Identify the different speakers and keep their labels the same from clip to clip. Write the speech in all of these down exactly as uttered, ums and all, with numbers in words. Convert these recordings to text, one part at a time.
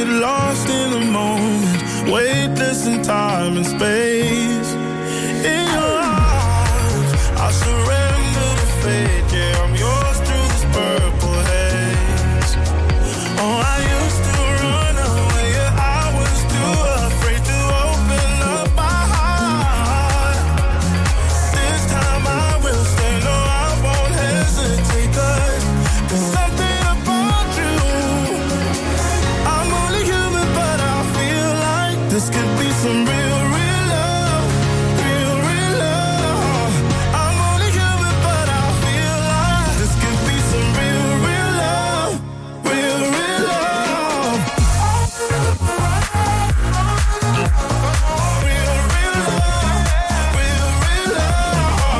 Speaker 1: get lost in the moment, weightless in time and space. In your arms, I surrender to fate. Yeah, I'm yours through this purple haze. Oh, I used to run away, yeah, I was too afraid to open up my heart. This time I will stay, no, I won't hesitate, 'cause there's something about you. I'm only human, but I feel like this could be some real, real love, real, real love. I'm only human, but I feel like this could be some real, real love, real, real love. Real, real love, real, real love.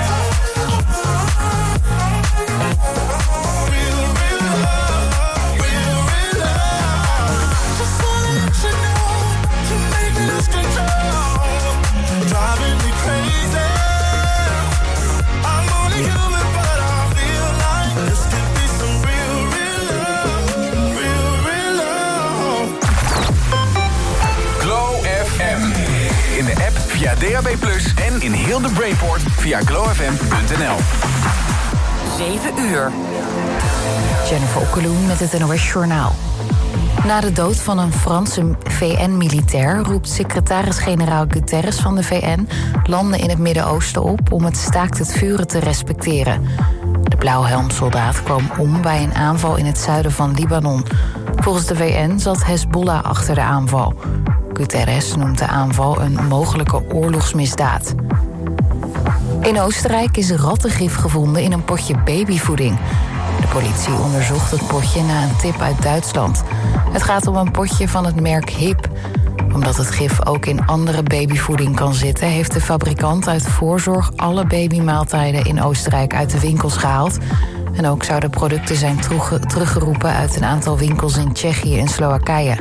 Speaker 1: Real, real love, real, real love. Just wanna let you know, to make this control, driving me crazy. I'm only human, but I feel like this could be some real, real love, real, real love.
Speaker 2: Glow F M. In de app via D A B plus, en in heel de Brainport via glow f m punt n l.
Speaker 3: zeven uur. Jennifer Okkeloen met het N O S Journaal. Na de dood van een Franse V N-militair roept secretaris-generaal Guterres van de V N landen in het Midden-Oosten op om het staakt het vuren te respecteren. De blauwhelmsoldaat kwam om bij een aanval in het zuiden van Libanon. Volgens de V N zat Hezbollah achter de aanval. Guterres noemt de aanval een mogelijke oorlogsmisdaad. In Oostenrijk is rattengif gevonden in een potje babyvoeding. De politie onderzocht het potje na een tip uit Duitsland. Het gaat om een potje van het merk Hip. Omdat het gif ook in andere babyvoeding kan zitten, heeft de fabrikant uit voorzorg alle babymaaltijden in Oostenrijk uit de winkels gehaald. En ook zouden producten zijn terugge- teruggeroepen uit een aantal winkels in Tsjechië en Slowakije.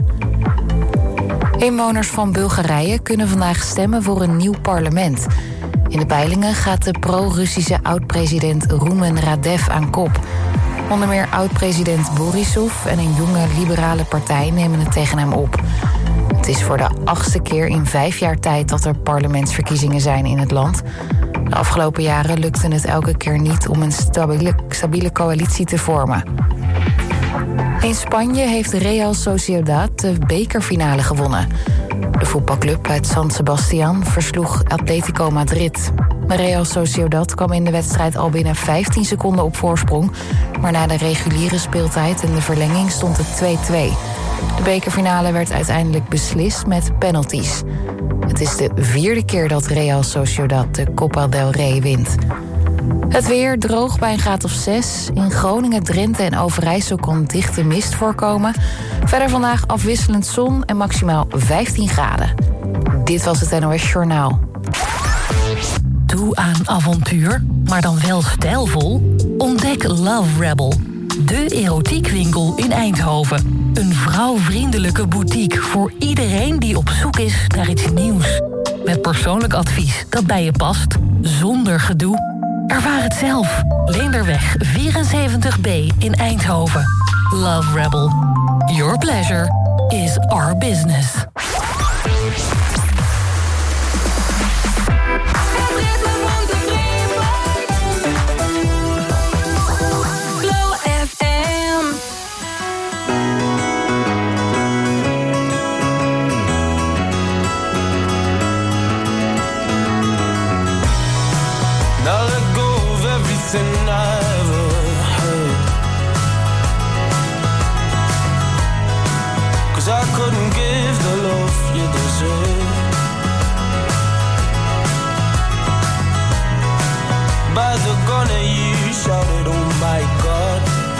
Speaker 3: Inwoners van Bulgarije kunnen vandaag stemmen voor een nieuw parlement. In de peilingen gaat de pro-Russische oud-president Rumen Radev aan kop. Onder meer oud-president Borisov en een jonge liberale partij nemen het tegen hem op. Het is voor de achtste keer in vijf jaar tijd dat er parlementsverkiezingen zijn in het land. De afgelopen jaren lukte het elke keer niet om een stabiele, stabiele coalitie te vormen. In Spanje heeft Real Sociedad de bekerfinale gewonnen. De voetbalclub uit San Sebastián versloeg Atletico Madrid. Real Sociedad kwam in de wedstrijd al binnen vijftien seconden op voorsprong, maar na de reguliere speeltijd en de verlenging stond het twee-twee. De bekerfinale werd uiteindelijk beslist met penalties. Het is de vierde keer dat Real Sociedad de Copa del Rey wint. Het weer droog bij een graad of zes. In Groningen, Drenthe en Overijssel kon dichte mist voorkomen. Verder vandaag afwisselend zon en maximaal vijftien graden. Dit was het N O S Journaal.
Speaker 4: Toe aan avontuur, maar dan wel stijlvol? Ontdek Love Rebel, de erotiekwinkel in Eindhoven. Een vrouwvriendelijke boutique voor iedereen die op zoek is naar iets nieuws. Met persoonlijk advies dat bij je past, zonder gedoe. Ervaar het zelf. Leenderweg vierenzeventig B in Eindhoven. Love Rebel. Your pleasure is our business.
Speaker 1: By the gun at you shouted, oh my God.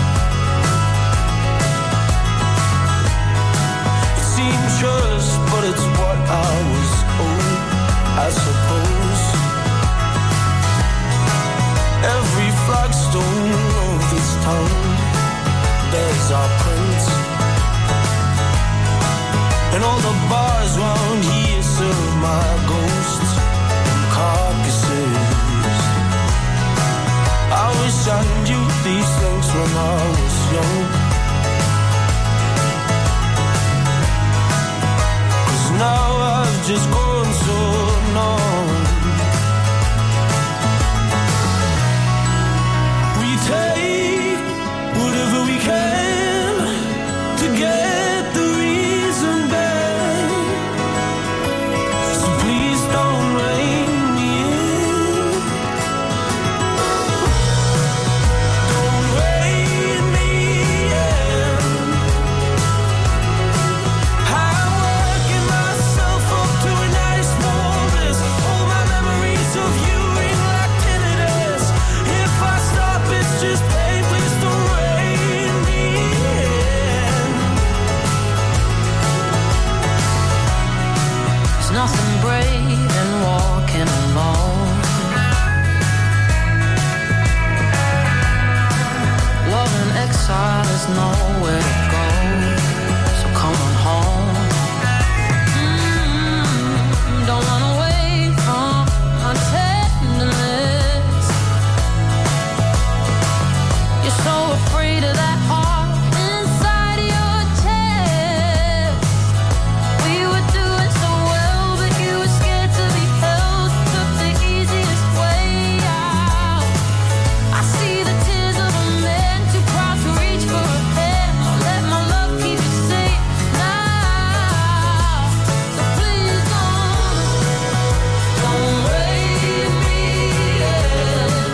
Speaker 1: It seems yours, but it's what I was owed, I suppose. Every flagstone of this town bears our prints, and all the bars round here serve my ghosts and carcasses. I wish I knew these things when I was young.
Speaker 5: has just gone so long. We take whatever we can to get the reason back. So please don't rein me in. Don't rein me in. I'm working myself up to a nice warm bliss. All my memories of you ring like tinnitus. If I stop, it's just pain. Please don't rein me in. There's nothing brave in walking alone. Love in exile is nowhere to go. So come on home. Mm, don't run away from my tenderness. You're so afraid of that heart inside your chest. We were doing so well, but you were scared to be held. Took the easiest way out. I see the tears of a man too proud to reach for a hand. Let my love keep you safe now. So please don't, don't rein me in.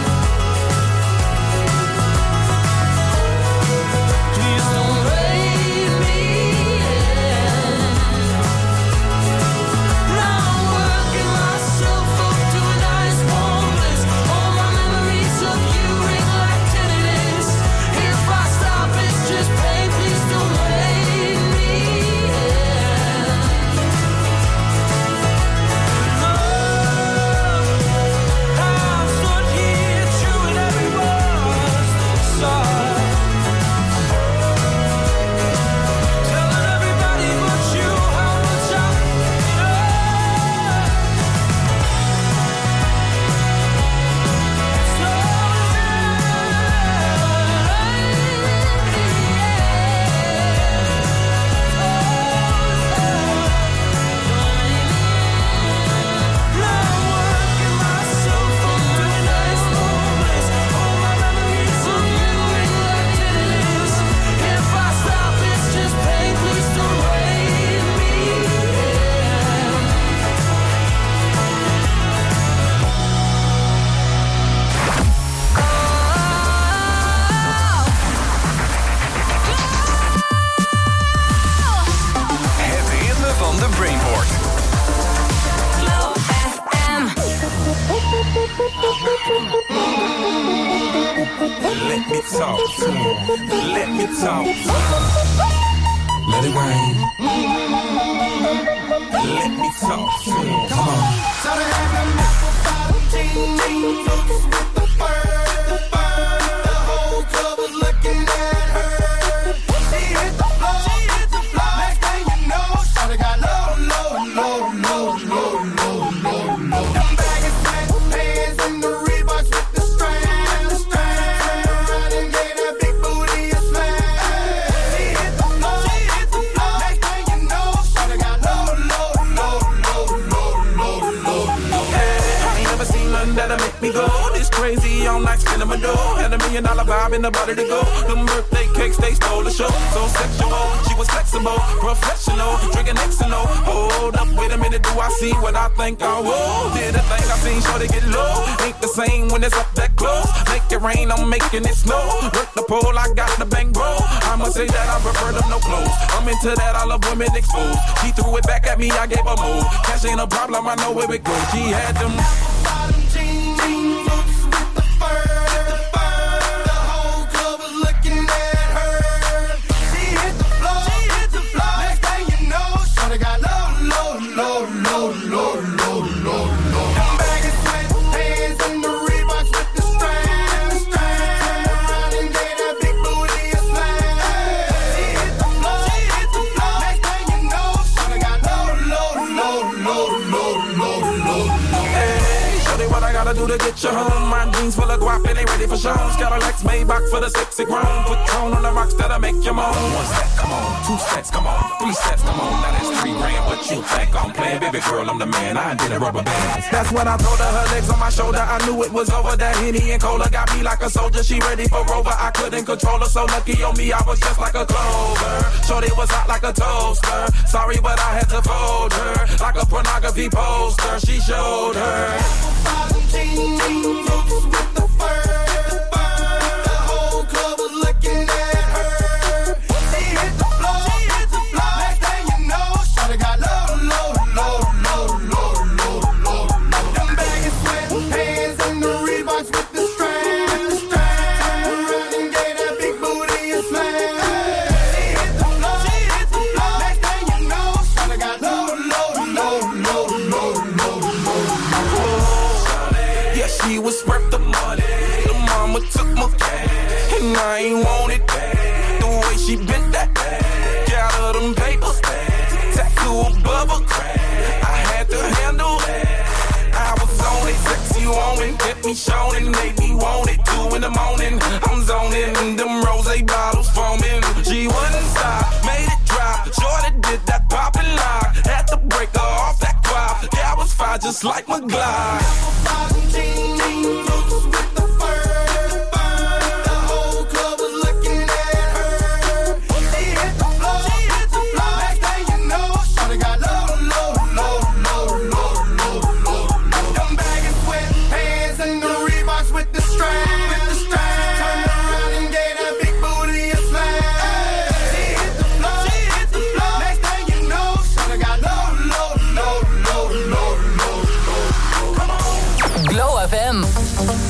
Speaker 5: Please don't rein me in. Now I'm working myself up to a nice warm bliss. All my memories of you ring like tinnitus. If I stop, it's just pain. Please don't rein me in. Oh, I'm stood here chewing every word side, telling everybody but you how much I
Speaker 2: Het ritme van de Brainport.
Speaker 1: Let me talk to him. Let me talk to him. Let it rain. Let me talk to him. Come on. So they have them apple bottom jeans boots with the fur, the fur. The whole club was looking at her. She hit the floor, she hit the floor. Next thing you know, shawty got low, low, low, low, low, low, low, low. Them baggy sweatpants and the Reeboks with the strands, strands. Around and gave that big booty a smash. She hit the floor, she hit the floor. Next thing you know, shawty got low, low, low, low, low, low, low, low.
Speaker 6: Hey, I ain't never seen nothing that'll make me go this crazy all night spinning my dough. Had a million dollar vibe in the body to go. Them birthday cakes, they stole the show. So sexual, she was flexible, professional, drinking X and O. Hold up, wait a minute, do I see what I think I will? Did a thing I seen, sure they get low. Ain't the same when it's up that close. Make it rain, I'm making it snow. Work the pole, I got the bang bro. I must say that I prefer them no clothes. I'm into that, I love women exposed. She threw it back at me, I gave her move. Cash ain't a problem, I know where it goes. She had them
Speaker 1: bottom jeans, jeans boots with the fur, the fur. The whole club was looking at her. She hit the floor, she hit the floor. Next thing you know, shawty got low, low, low, low, low, low, low, low. Them baggy sweatpants and the Reeboks with the strands, strands. Turned around and gave that big booty a smash. She hit the floor, she hit the floor. Next thing you know, shawty got low, low, low, low, low, low, low, low.
Speaker 6: Hey, shorty, what I gotta do to get you home? My jeans jeans full of guap and they ready for shows. Cadillacs made back for the sexy grown. Put tone on the rocks that'll make you moan. One step, come on. Two steps, come on. Three steps, come on. Now that's three grand. What you think I'm playing? Baby girl, I'm the man. I did a rubber band. That's when I told her her legs on my shoulder. I knew it was over. That Henny and Cola got me like a soldier. She ready for Rover. I couldn't control her. So lucky on me, I was just like a clover. Shorty was hot like a toaster. Sorry, but I had to fold her. Like a pornography poster. She showed her. With the fur. The whole club was looking at her. She hit the floor. She hit the floor. Next thing you know, shawty got low, low, low, low, low, low, low. Them baggy sweating pants and the Reeboks with the strap, the strap. Turn around and gave that big booty a slam. She hit the floor. She hit the floor. Next thing you know, shawty got low, low, low, low, low, low, low. Yeah, she was worth the money. The mama took my cash, and I ain't want it. The way she bent that, got her them papers, tattoo above her crack. I had to handle it. I was on it, sexy woman, get me shown and made me want it. Two in the morning, I'm zoning, them rose bottles foaming. She wouldn't stop, made it drop. Jordan did that pop and lock. Had to break her off that quad. Yeah, I was fine just like my Glide. With the fur, the whole club was looking at her. She hit the floor, she hit the floor. Next thing you know, shawty got low, low, low, low, low, low, low. Them baggy sweating pants and the Reeboks with the strap, with the strap. Turned around and gave that big booty a slam. She hit the floor, she hit the floor. Next thing you know, shawty got low, low, low, low, low, low, low. Come on.
Speaker 4: Glow F M.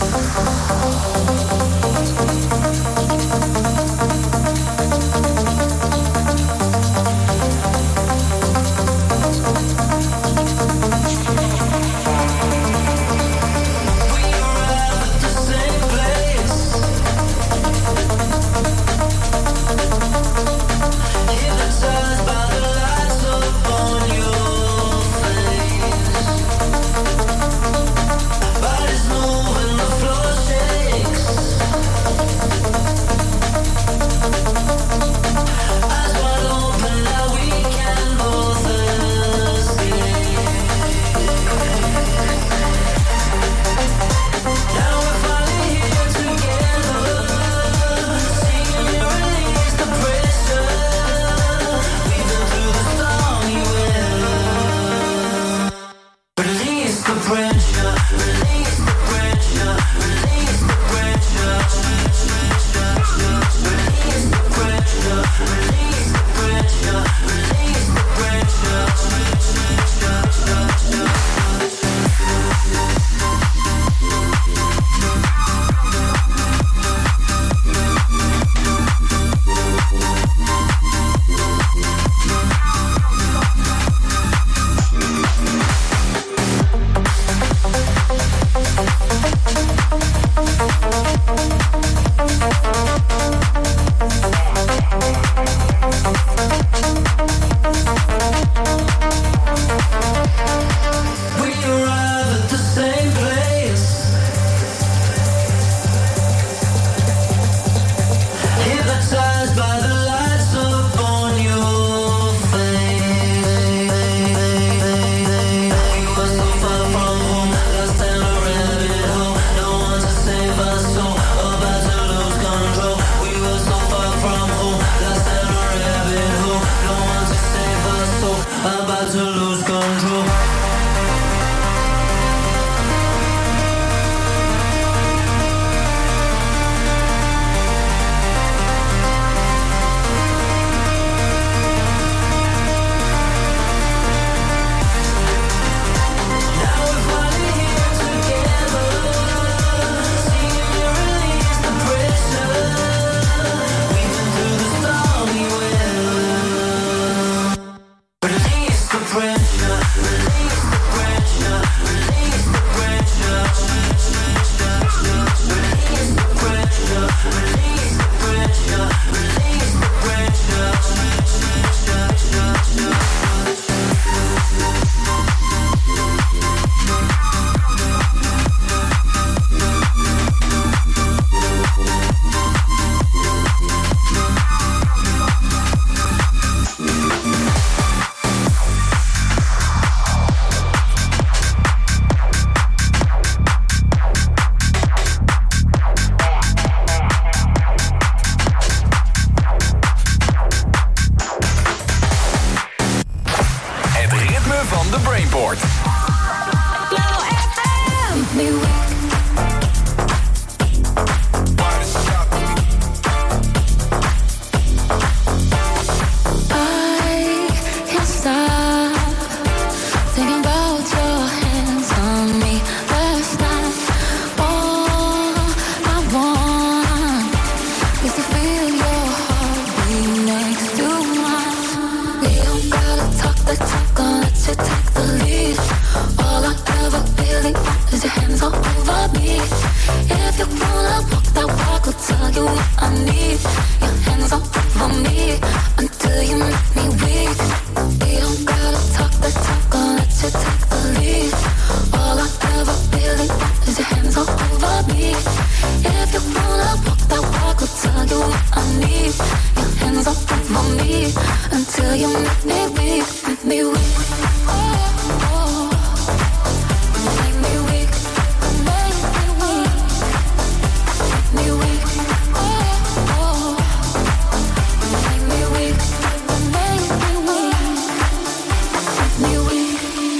Speaker 5: you what I need. Your hands all over me until you make me weak. We don't gotta talk the talk, I'll let you take the lead. All I ever really want is your hands all over me. If you wanna walk that walk, I'll tell you what I need. Your hands all over me until you make me weak, make me weak. Oh, oh. Make me weak, make me weak, make me weak. Oh, oh. Make me weak, make me weak, make me weak.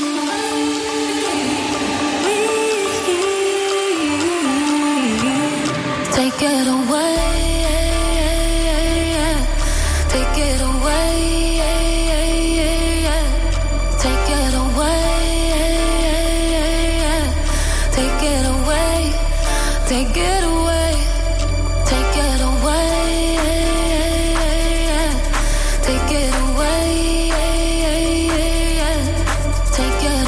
Speaker 5: Take it away, take it away, take it away, take it away, take it away, take it away, take it away, take it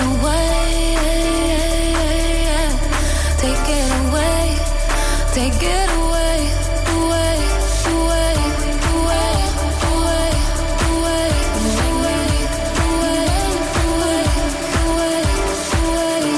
Speaker 5: away, take it away, take it away, away, away, away, away, away, away, away, away, away,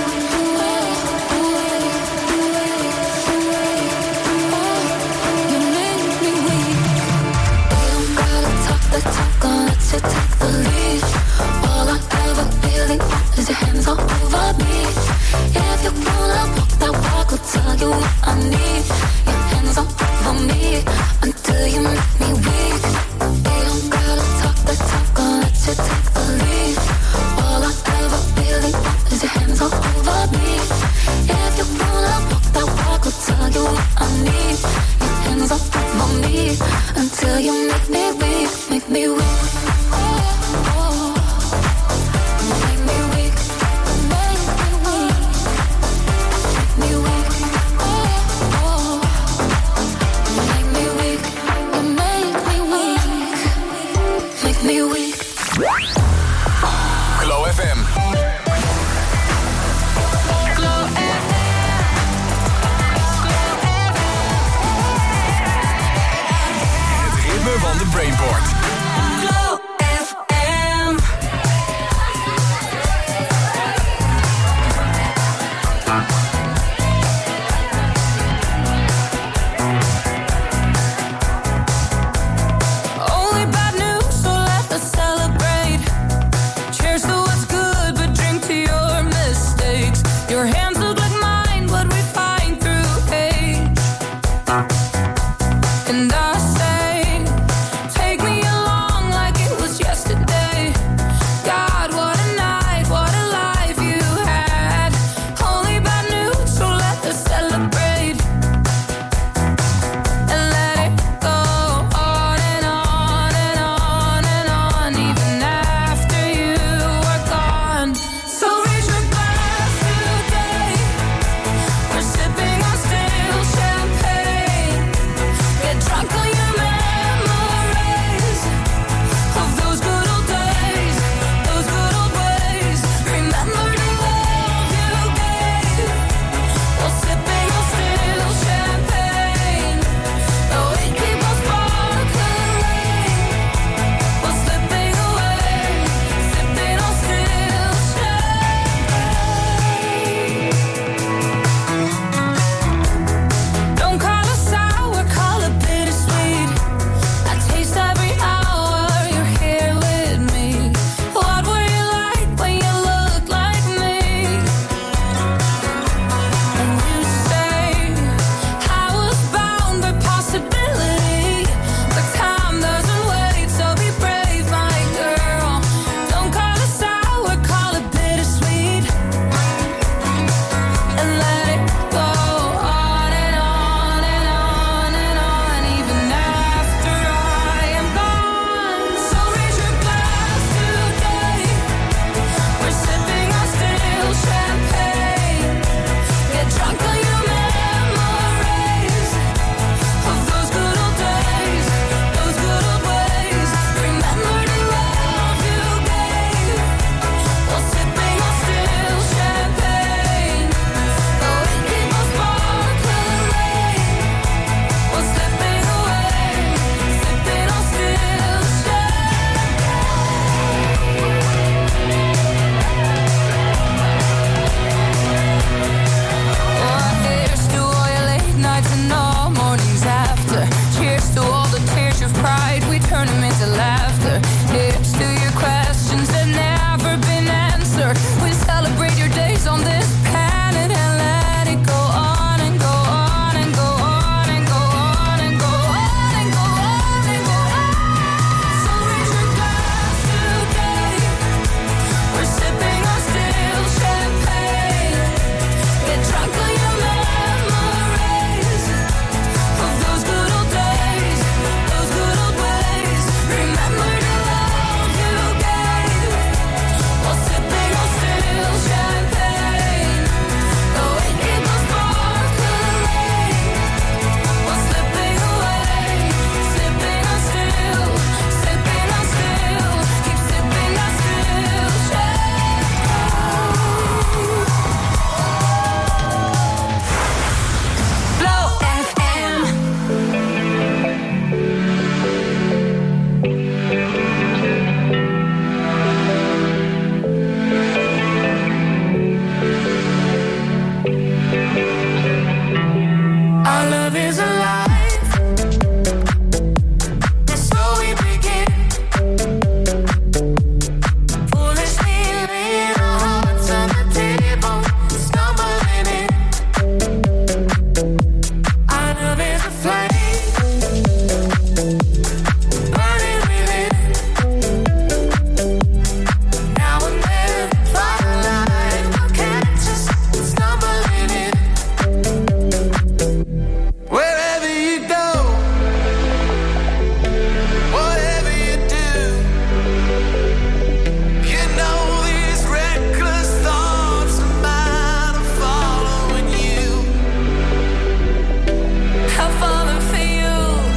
Speaker 5: you make me weak. We don't gotta talk the talk, I'll let you take the lead. All I ever really want is your hands all over me. If you wanna walk that walk, I'll tell you what I need. Your hands all over me until you make me weak. We don't gotta talk the talk, I'll let you take the lead. All I ever really want is your hands all over me. If you wanna walk that walk, I'll tell you what I need. Your hands all over me until you make me weak, make me weak. Oh, oh. Make me weak, make me weak, make me weak. Oh, oh. Make me weak, you make me weak, make me weak.
Speaker 2: Glow F M.
Speaker 5: Glow F M.
Speaker 2: Het ritme van de Brainport.
Speaker 5: Glow F M. Only bad news, so let us celebrate. Cheers to what's good, but drink to your mistakes. Your hands look like mine, but we find through age. And I say, take me along like it was yesterday. God, what a night, what a life you had. Only bad news, so let us celebrate. And let it go on and on and on and on, even after you are gone. So raise your glass today. We're sipping on stale champagne. Get drunk on of pride, we turn them into laughter. Here's to your questions that never been answered. We celebrate your days on this planet and let it go on and go on and go on and go on and go on and go on and go on. So raise your glass today. We're sipping on still champagne. Get drunk on your memories of those good old days, those good old ways. Remember the love you gave while sipping on still champagne. The way it was sparkling while slipping away, sipping on still, sipping on still, keep sipping on still champagne. Blow F M. Our love is alive, and so we begin. Foolishly laying our hearts on the table, stumbling in. Our love is a flame, burning within. Now and then, firelight will catch us stumbling in. Wherever you go, whatever you do, you know these reckless thoughts of mine are following you. I've fallen for you,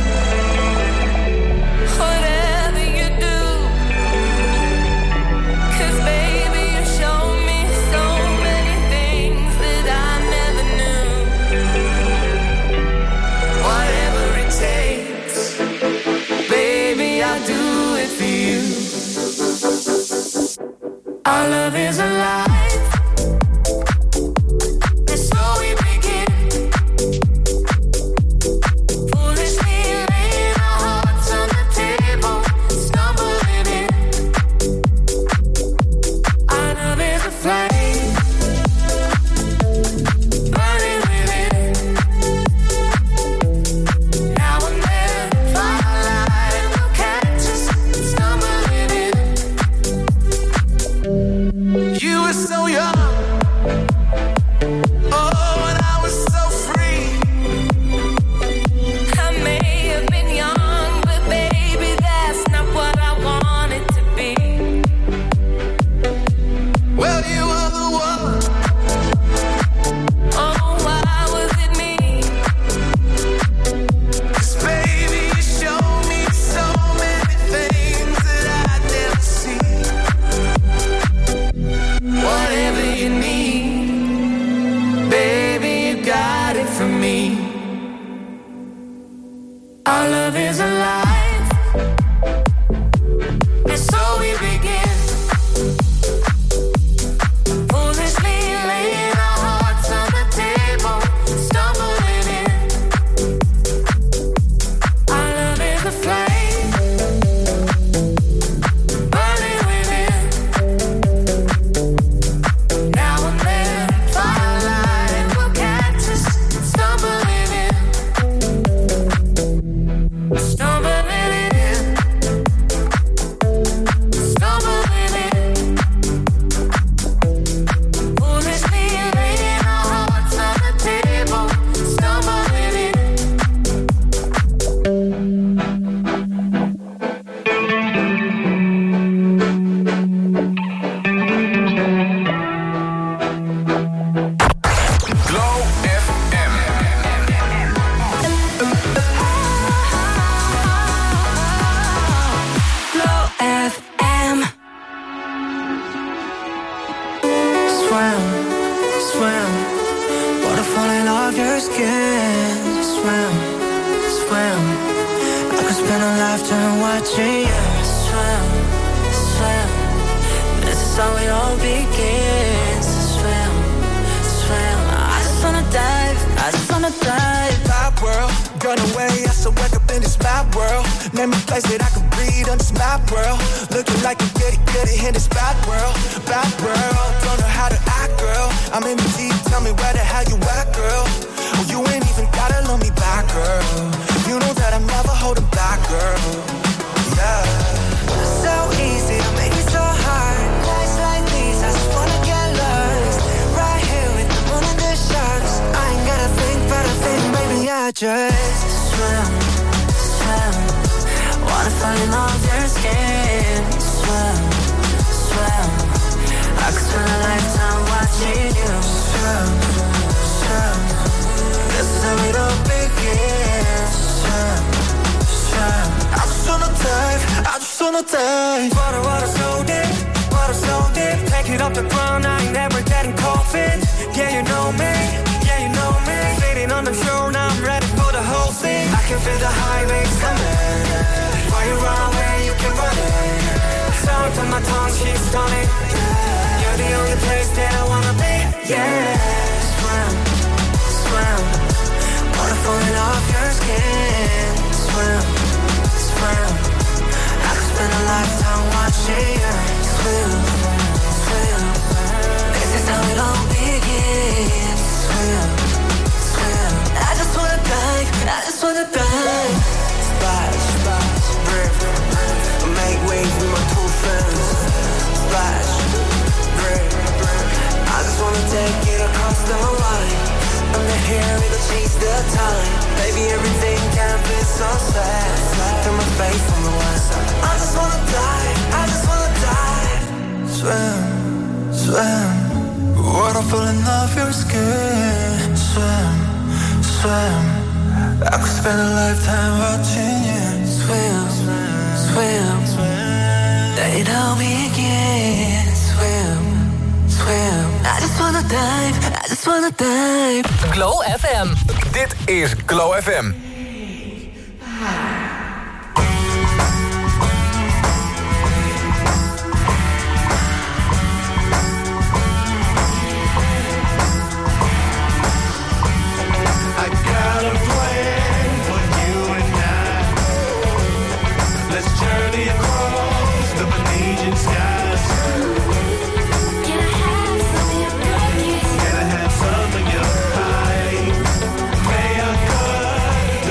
Speaker 5: whatever you do. 'Cause baby, you show me so many things that I never knew. Whatever it takes, baby, I'll do it for you. Our love is alive, and so we begin. Foolishly laying our hearts on the table, stumbling in. Our love is a flame, burning within. Now and then, firelight will catch us stumbling in. You were so young, oh, and I was so free. I may have been young, but baby, that's not what I wanted to be. Well, you were the one. Oh, why was it me? 'Cause baby, you showed me so many things that I'd never seen. Whatever you need, baby, you got it from me. Our love is alive, and so we begin. Foolishly laying our hearts on the table, stumbling in. Our love is a flame, burning within. Now and then, firelight will catch us stumbling in, stumbling in, stumbling in. Foolishly laying our hearts on the table, stumbling in.
Speaker 2: Glow F M.
Speaker 5: Blow F M.
Speaker 7: Swim, swim, waterfall in all of your skin. Swim, swim, I could spend a lifetime watching you. Swim, swim, this is how it all begins. Swim, swim, I just wanna dive, I just wanna dive.
Speaker 8: My world, run away, I so wake up in this my world.
Speaker 7: Name a place that I could breathe on this map world. Looking like you get it, get it in this bad world, bad world. Don't know how to act, girl. I'm in the deep, tell me where the hell you at, girl. Oh, you ain't even gotta love me back, girl. You know that I'm never holding back, girl. Yeah. So easy to make it so hard. Nights like these, I just wanna get lost. Right here with the moon and the stars. I ain't gotta think, but I think, baby, I just swim, swim. Wanna fall in love with your skin. Swim, swim. I could spend a lifetime watching you swim, swim. This is how it all begins. Swim, swim. I just wanna dive, I just wanna dive. Water, water so deep, water so deep. Take it off the ground, I ain't never getting cold feet. Yeah, you know me, yeah, you know me. Sitting on the shore, now I'm ready for the whole thing. I can feel the high waves coming. While you run away, you can run it. Sound on my tongue, she's stunning. You're the only place that I wanna be. Yeah, swim, swim. Water falling off your skin. Swim, swim. I could spend a lifetime watching you swim, swim. This is how it all begins. Swim, swim. I just wanna dive, I just wanna dive. Splash, splash, rip, rip. Make waves with my two friends. Splash, rip, rip. I just wanna take it across the line. Under here, it'll chase the time. Baby, everything can be so sad. Turn my face from the west. I just wanna dive, I just wanna dive. Swim, swim. Water falling off your skin. Swim, swim. I could spend a lifetime watching you swim, swim, swim. Let it all begin. Swim, swim. I just wanna dive, I just wanna dive.
Speaker 2: Glow F M. Dit is Glow F M.
Speaker 1: Gotta have some of your pie. May I cut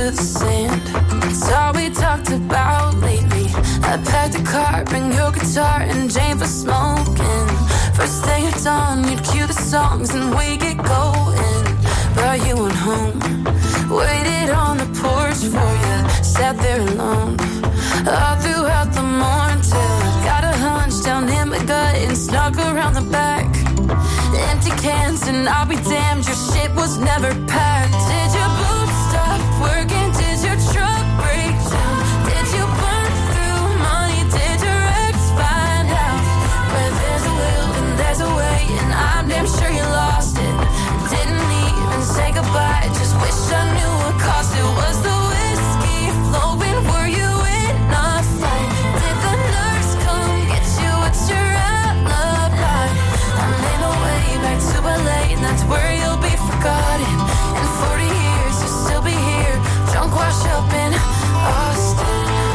Speaker 5: the sand. It's all we talked about lately. I packed a car, bring your guitar and Jane for smoking. First thing at dawn, you'd cue the songs and we get going. Brought you on home, waited on the porch for you, sat there alone all throughout the morning till I got a hunch down in my gut and snuck around the back. Empty cans and I'll be damned, your shit was never packed. Did your boots stop working? Did your truck break down? Did you burn through money? Did your ex find out? Where there's a will and there's a way, and I'm damn sure you lost it. Didn't even say goodbye, just wish I knew what cost it. Was the whiskey flowing? Were you in a fight? Did the nurse come get you? What's your alibi? I'm in a way back to L A, and that's where you'll be forgotten. In forty years you'll still be here, drunk wash up in Austin.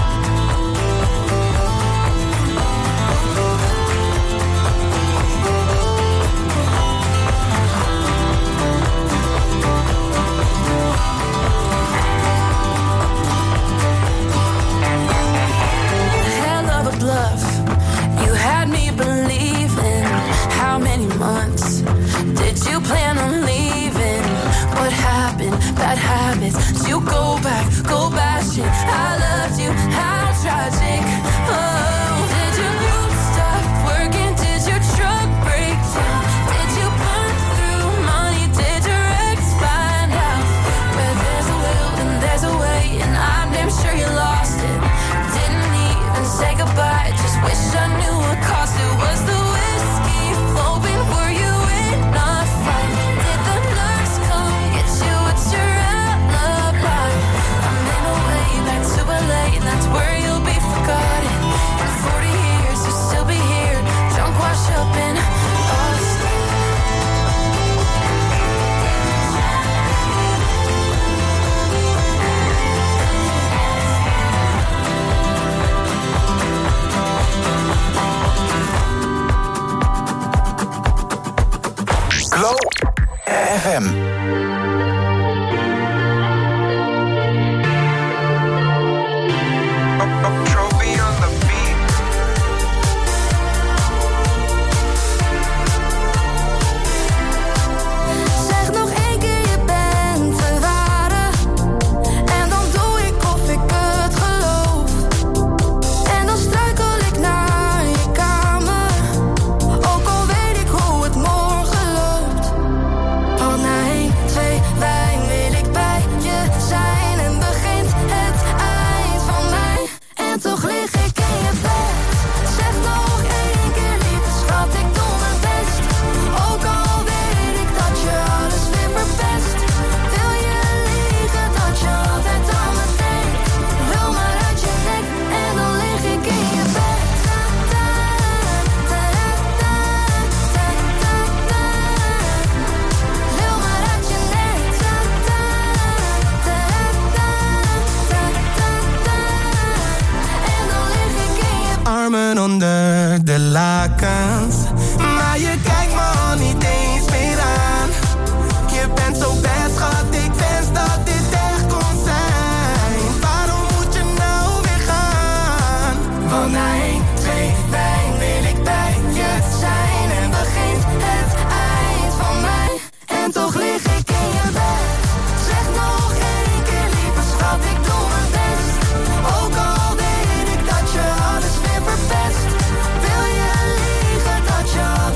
Speaker 5: Hell of a bluff, you had me believing. How many months did you plan on leaving? What happened? Bad habits. Did you go back, go bashing? I loved you, how tragic. Oh, did your boots stop working? Did your truck break down? Did you burn through money? Did your ex find out? Where there's a will and there's a way, and I'm damn sure you lost it. Didn't even say goodbye, just wish I knew what cost it. Was the whiskey flowing? Were you in a fight? Did the nurse come get you? What's your alibi? I'm in a way back to L A, and that's where you'll be forgotten. In forty years you'll still be here, drunk wash up in Austin.
Speaker 2: Glow F M.
Speaker 8: Trophy on the beat.
Speaker 5: Zeg nog één keer, je bent de ware. En dan doe ik of ik het geloof. En dan struikel ik naar je kamer. Ook al weet ik hoe het morgen loopt. Van na één, twee wijn wil ik bij je zijn. En begint het eind van mij. En toch lig ik in je bed. Zeg nog één keer, lieve schat, ik doe mijn best. Ook al weet ik dat je alles weer verpest. Wil je liegen dat je altijd aan me denkt? Wil maar uit je nek en dan lig ik in je bed. Wil maar uit je nek. En dan lig ik in je bed.
Speaker 7: Armen onder de lakens, maar je kijkt me al niet eens meer aan. Je bent zo best, schat, ik wens dat dit echt kon zijn. Waarom moet je nou weer gaan? Want na één, twee wijn wil ik bij je zijn. En begint het eind van mij. En toch lig ik in je bed. Zeg nog één keer, lieve schat, ik doe mijn best. Ook al weet ik dat je alles weer verpest. Wil je liegen dat je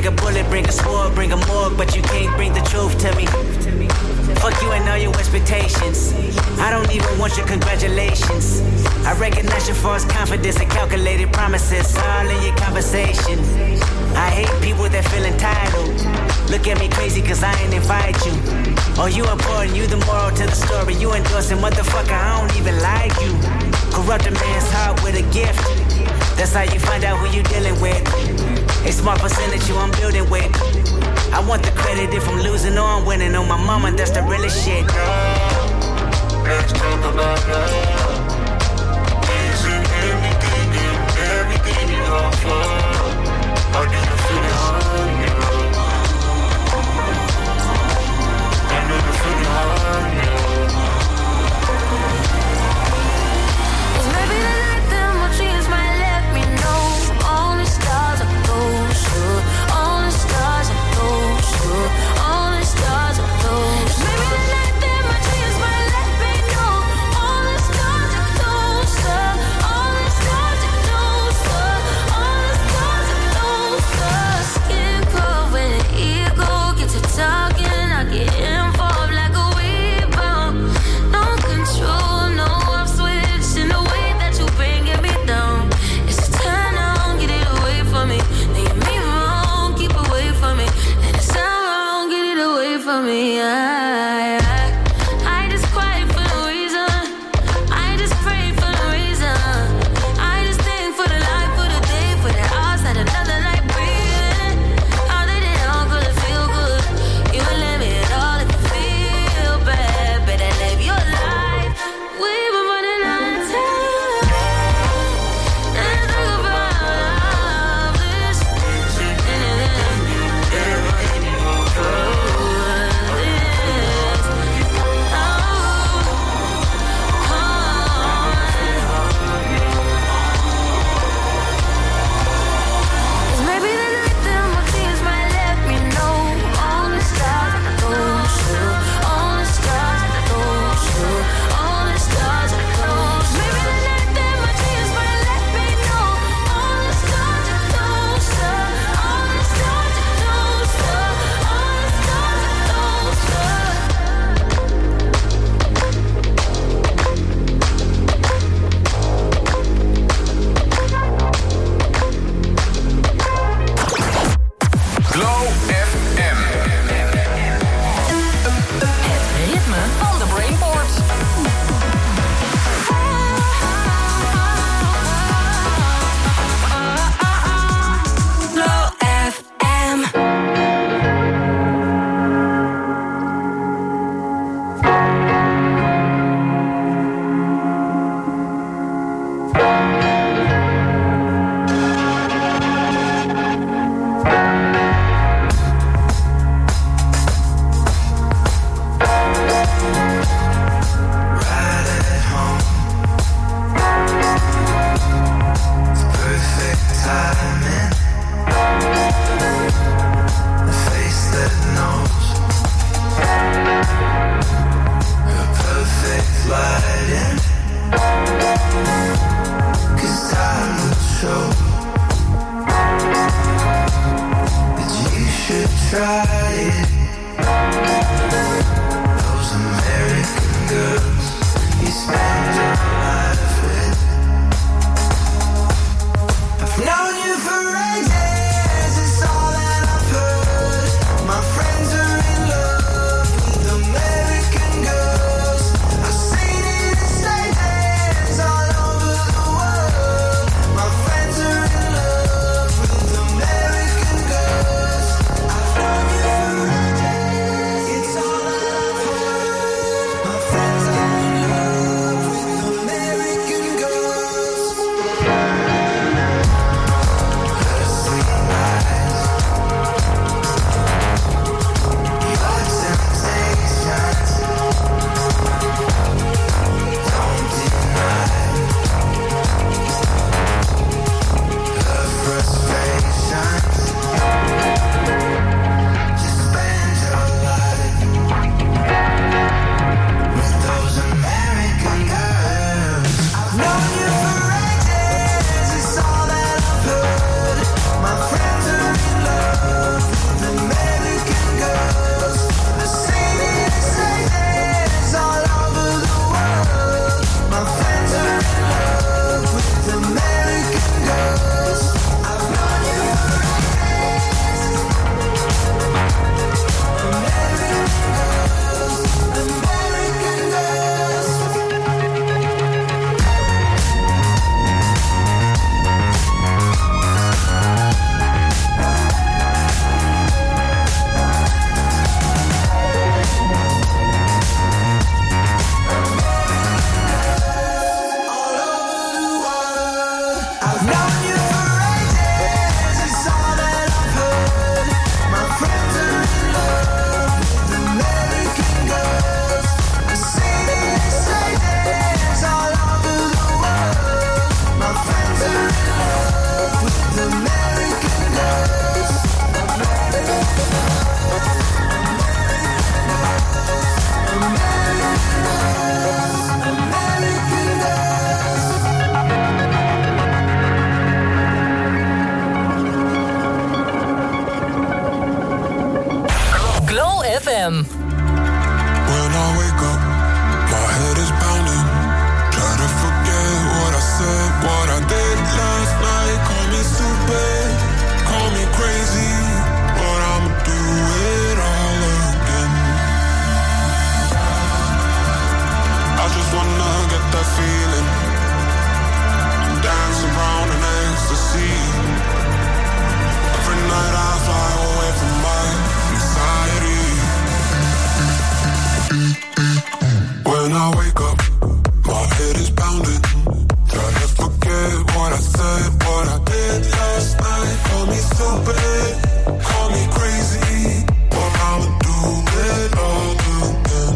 Speaker 9: bring a bullet, bring a sword, bring a morgue, but you can't bring the truth to me. Fuck you and all your expectations. I don't even want your congratulations. I recognize your false confidence and calculated promises all in your conversation. I hate people that feel entitled. Look at me crazy cause I ain't invite you. Oh, you important, you the moral to the story. You endorsing, motherfucker, I don't even like you. Corrupt a man's heart with a gift. That's how you find out who you dealing with. A small percentage you I'm building with. I want the credit if I'm losing or I'm winning. On my mama, that's the realest shit.
Speaker 1: Let's talk about love. Isn't anything and everything you offer? I need to feel it on you. I need to feel it on you.
Speaker 5: Cause maybe the night that my dreams might let me know. All the stars are closer. All the stars are closer. All the stars are closer. Maybe the night that my dreams might let me know. All the stars are closer. All the stars are closer. All the stars are closer. Skin cold when the ego gets to talking. I get involved like a rebound. No control, no I'm switching the way that you bringing me down. It's a turn on, get it away from me. Then you mean wrong, keep away from me. And it's sound wrong, get it away from me. I, I, I just cry for no reason. I just pray for no reason. I just think for the life, for the day, for the hours that another night breathing. How did it all go to feel good? You would let me at all if you feel bad. Better live your life. We've been running out of time. Let's talk about love. This Cause maybe the night that my dreams might let me know. All the stars are closer. All the stars are closer. All the stars are closer. Maybe the night that my dreams might let me know. All the stars are closer. All the stars are closer. All the
Speaker 2: Glow F M.
Speaker 4: Het ritme van de Brainport.
Speaker 5: Glow F M.
Speaker 7: Right at home. It's perfect timing. A face that knows. A perfect lighting. Cause time will show that you should try it. Those American girls you spend your life with. I've known you for ages, it's all that I've heard. My friends are in love with American girls. I've seen it in stages all over the world. My friends are in love with American girls. I've known you for ages.
Speaker 4: M.
Speaker 1: When I wake up, my head is pounding. Try to forget what I said, what I did last night. Call me stupid, call me crazy, but I'ma do it all again. I just wanna get that feeling, dance around in ecstasy. Every night I fly away from my anxiety. When I wake up, my head is pounding. Try to forget what I said, what I did last night. Call me stupid, call me crazy, but I'ma do it all again.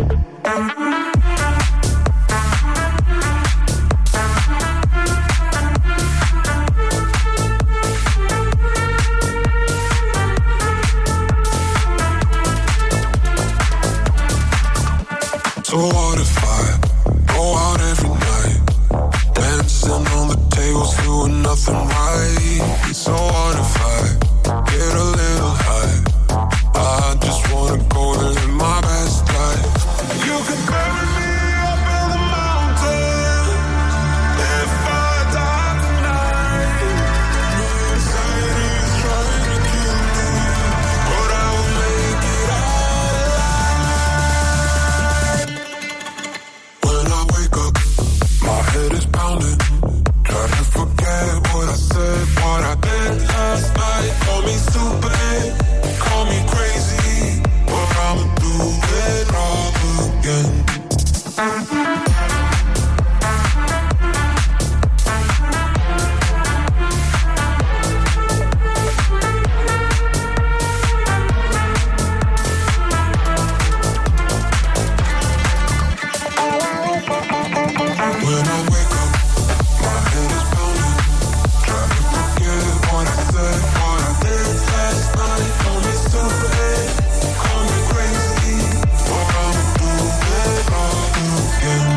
Speaker 1: So what if I go out every night, dancing on the tables, doing nothing right? So what if I get a little high? I just wanna go and live my best life. You can bury me up in the mountain if I die tonight. My anxiety is trying to kill me, but I will make it out alive. When I wake up, my head is pounding. Try to forget what I said, what I did last night. Call me stupid, call me crazy, but I'ma do it all again. When I wake up, my head is pounding. Try to forget what I said, what I did last night. Call me stupid, call me crazy, but I'ma do it all again.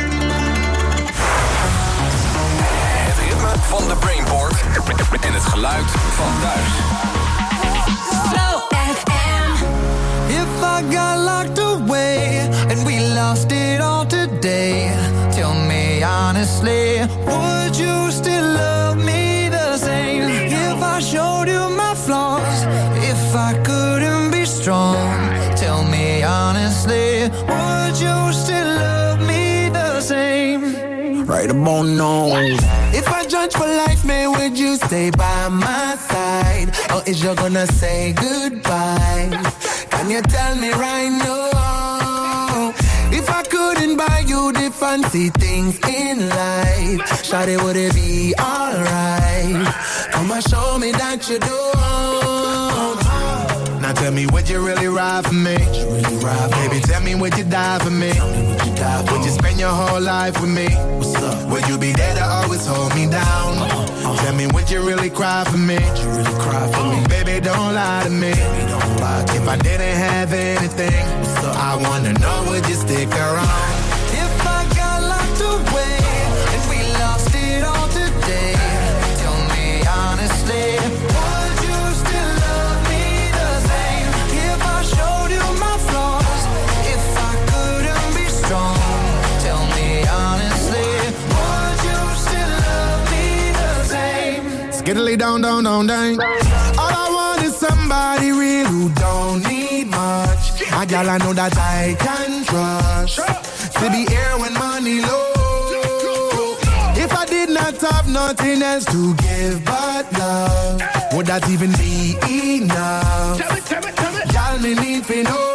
Speaker 2: Het ritme van de Brainport en het geluid van thuis.
Speaker 5: Flow F M.
Speaker 7: If I got locked away and we lost it all today, tell me honestly, would you still love me the same? If I showed you my flaws, if I couldn't be strong, tell me honestly, would you still love me the same? Right about now. If I judge for life, man, would you stay by my side? Or is you gonna say goodbye? Can you tell me right now? If I couldn't buy you the fancy things in life, shawty, would it be alright? Come and show me that you don't. Now tell me, would you really ride for me? Really ride for Baby, me? Tell me, would you die for me? Would you, die for would you spend your whole life with me? What's up? Would you be there to always hold me down? Uh-huh, uh-huh. Tell me, would you really cry for me? Would you really cry for me? Baby, don't lie to me. Baby, don't lie to if me. I didn't have anything, I wanna know, would you stick around? If I got locked away and we lost it all today, tell me honestly, would you still love me the same? If I showed you my flaws, if I couldn't be strong, tell me honestly, would you still love me the same? Skiddly down, down, down, down. All I want is somebody real who don't need much. A gal I know that I can trust, to be here when money low. If I did not have nothing else to give but love, would that even be enough? Y'all me need to know.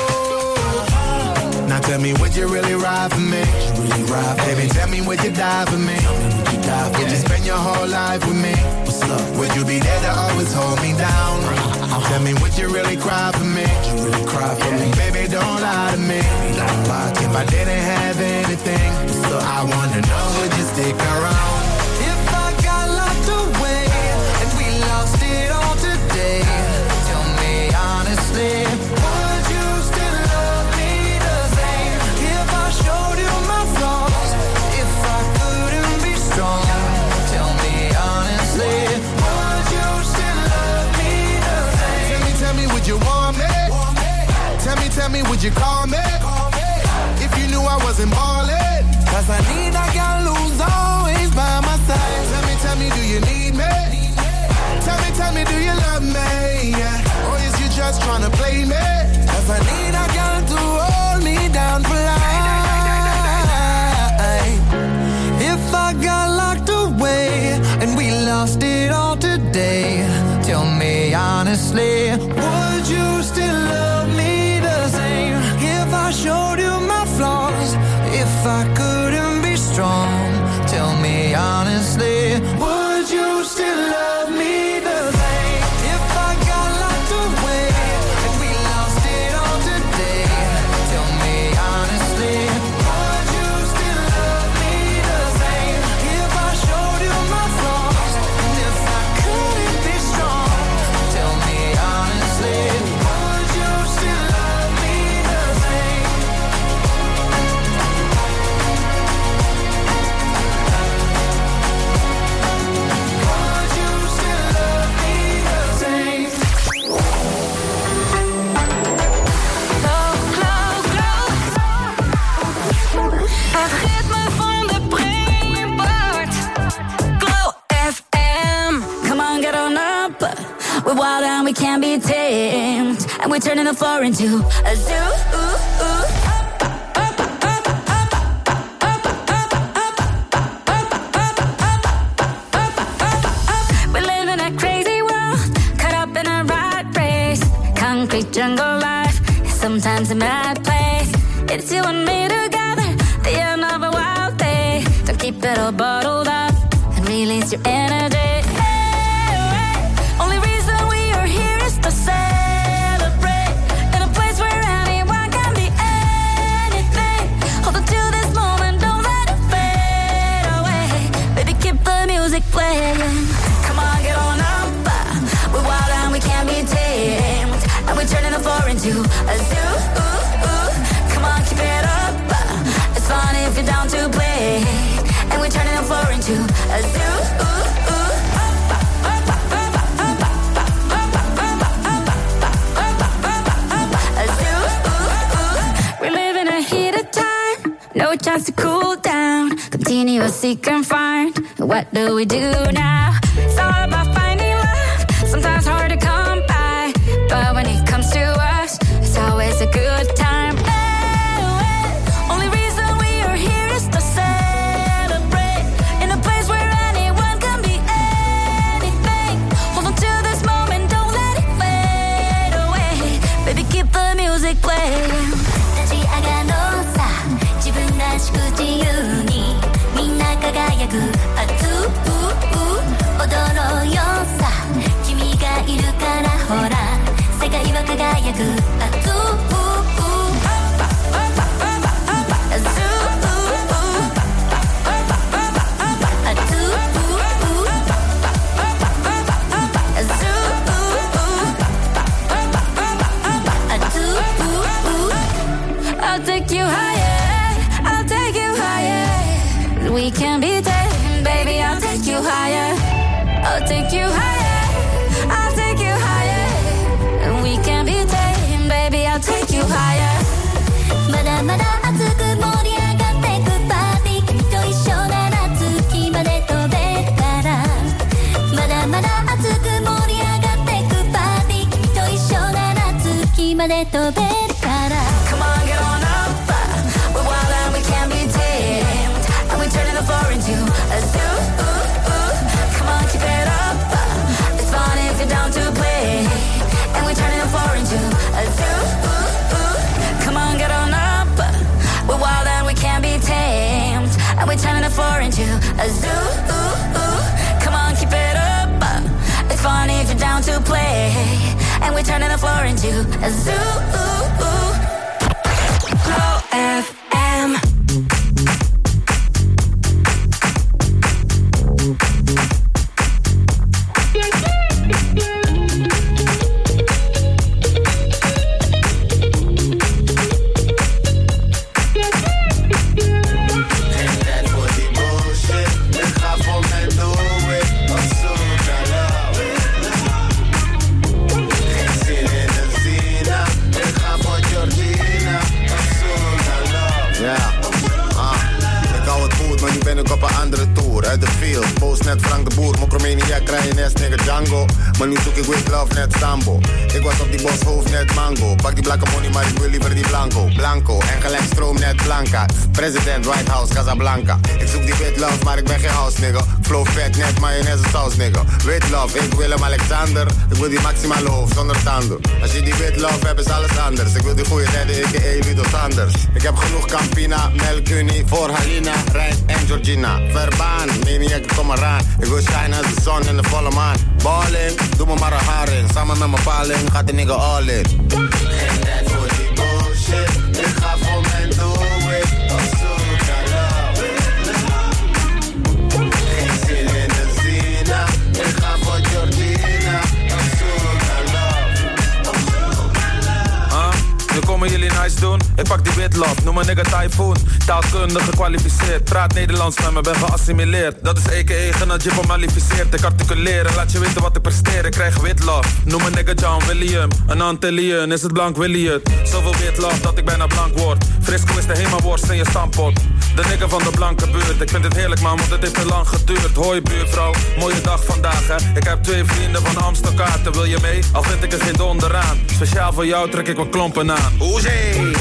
Speaker 7: Now tell me, would you really ride for me? Really ride for Baby, me? Tell me, would you die for me? Would you, die for would you spend your whole life with me? What's up? Would you be there to always hold me down? Tell me, would you really cry for me? Would you really cry for me? Baby, don't lie to me. Don't lie to if me. I didn't have anything, so I wanna know, would you stick around? If I got locked away and we lost it all today, tell me honestly, would you still love me the same? If I showed you my flaws, if I couldn't be strong, tell me honestly, would you still love me the same? Tell me, tell me, would you want me?
Speaker 10: tell me, would you call me? If you knew I wasn't ballin'. Cause I need a girl who's always by my side. Tell me, tell me, do you need me? Tell me, tell me, do you love me? Yeah. Or is you just tryna play me? Cause I need a girl to hold me down for life. If I got locked away and we lost it all today, tell me honestly, would you still love me the same? If I showed you my flaws, if I couldn't be strong, tell me honestly, would you still love me the same? If I got locked away and we lost it all today, tell me honestly, would you still love me the same? If I showed you my flaws, and if I couldn't be strong, tell me honestly, would you still love me the same? Would you still love me the same?
Speaker 5: Glow, glow, glow. Het ritme van de Brainport. Glow F M.
Speaker 11: Come on, get on up. We're wild and we can't be tamed. And we're turning the floor into a zoo. We live in a crazy world, caught up in a rat race. Concrete jungle life, sometimes a mad place. It's you and me together, the end of a wild day. Don't keep it all bottled up and release your energy. Hey, hey. Only reason we are here is to celebrate. In a place where anyone can be anything. Hold on to this moment, don't let it fade away. Baby, keep the music playing. Come on, get on up. We're wild and we can't be tamed. And we're turning the floor into a zoo. Come on, keep it up. It's fun if you're down to play. And we're turning the floor into a zoo. A zoo. We live in a heated time, no chance to cool down. Continuously confined. What do we do now? It's all about finding love. Sometimes hard to come by, but when it comes to us, it's always a good time. Hey, hey. Only reason we are here is to celebrate. In a place where anyone can be anything. Hold on to this moment, don't let it fade away. Baby, keep the music playing.
Speaker 12: 立ち上がろうさ自分らしく自由にみんな輝く熱う踊ろうよさ君がいるからほら世界は輝く熱う
Speaker 11: I'll take you higher, I'll take you higher. We can be tamed, baby, I'll take you higher. I'll take you higher, I'll take you higher. We can be tamed, baby, I'll take you higher.
Speaker 12: まだまだ熱く盛り上がってくパーティー君と一緒なら月まで飛べるからまだまだ熱く盛り上がってくパーティー君と一緒なら月まで飛べるから
Speaker 11: Come on, get on up. We're wild and we can't be tamed. And we're turning the floor into a zoo. Come on, keep it up. It's fun if you're down to play. And we're turning the floor into a zoo. Come on, get on up. We're wild and we can't be tamed. And we're turning the floor into a zoo. Come on, keep it up. It's fun if you're down to play. And we're turning the floor into a zoo. Glow F M.
Speaker 10: Ik
Speaker 13: Django. Maar nu zoek ik with love net Sambo. Ik was op die boshoofd net mango. Pak die blakke money, maar ik wil liever die blanco. Blanco, en gelijk stroom net Blanca. President, White House, Casablanca. Ik zoek die wit love, maar ik ben geen house nigga. Flow vet, net mayonaise saus nigga. Wit love, ik Willem-Alexander. Ik wil die maximale hoofd zonder tanden. Als je die wit love hebt, is alles anders. Ik wil die goeie derde, a k a. Ludo Sanders. Ik heb genoeg Campina, Melkunie voor Halina, Rijn en Georgina. Verbaan, maniac, kom eraan. Ik wil shine als de zon in de volle maan. Balling, doe me maar een haar in. Samen met mijn paling, gaat de nigga all in. Geen tijd voor die bullshit. Ik ga voor mijn doel. Geen zin in de zina. Ik ga voor Georgina.
Speaker 6: Nu komen jullie nice doen, ik pak die witlof, noem een nigga typhoon. Taalkundig gekwalificeerd, praat Nederlands met me, ben geassimileerd. Dat is a k a genadjip gemalificeerd. Ik articuleer en laat je weten wat ik presteer. Ik krijg witlof, noem een nigga John William. Een Antillian, is het blank wil je het. Zoveel witlof dat ik bijna blank word. Frisco is de hemelworst in je stampot. De nigga van de blanke buurt, ik vind het heerlijk man, want het heeft te lang geduurd. Hoi buurvrouw, mooie dag vandaag hè. Ik heb twee vrienden van Amstelkaarten, wil je mee? Al vind ik er geen donder aan. Speciaal voor jou trek ik wat klompen aan.
Speaker 13: Hoezee,